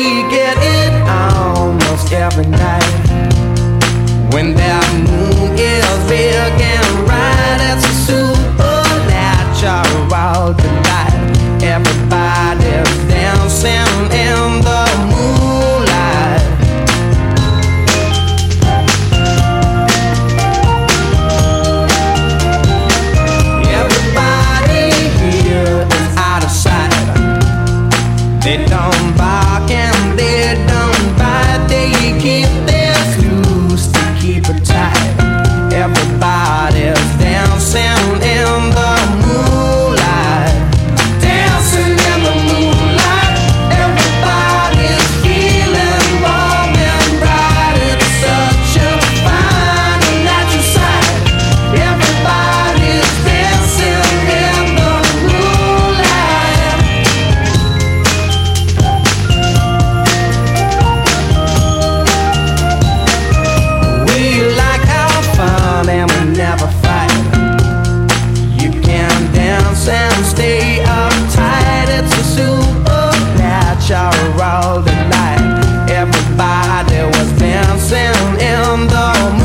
get it almost every night. When that moon is big and bright, it's a supernatural delight. Everybody's dancing in the moonlight. Everybody here is out of sight. They don't bark and they don't bite. They keep their loose to keep it tight. Everybody's dancing in the moonlight. Dancing in the moonlight. Everybody's feeling warm and bright. It's such a fine and natural sight. Everybody's dancing in the moonlight. We like our fun and we never fight. You can dance and stay uptight. It's a supernatural delight. Everybody was dancing in the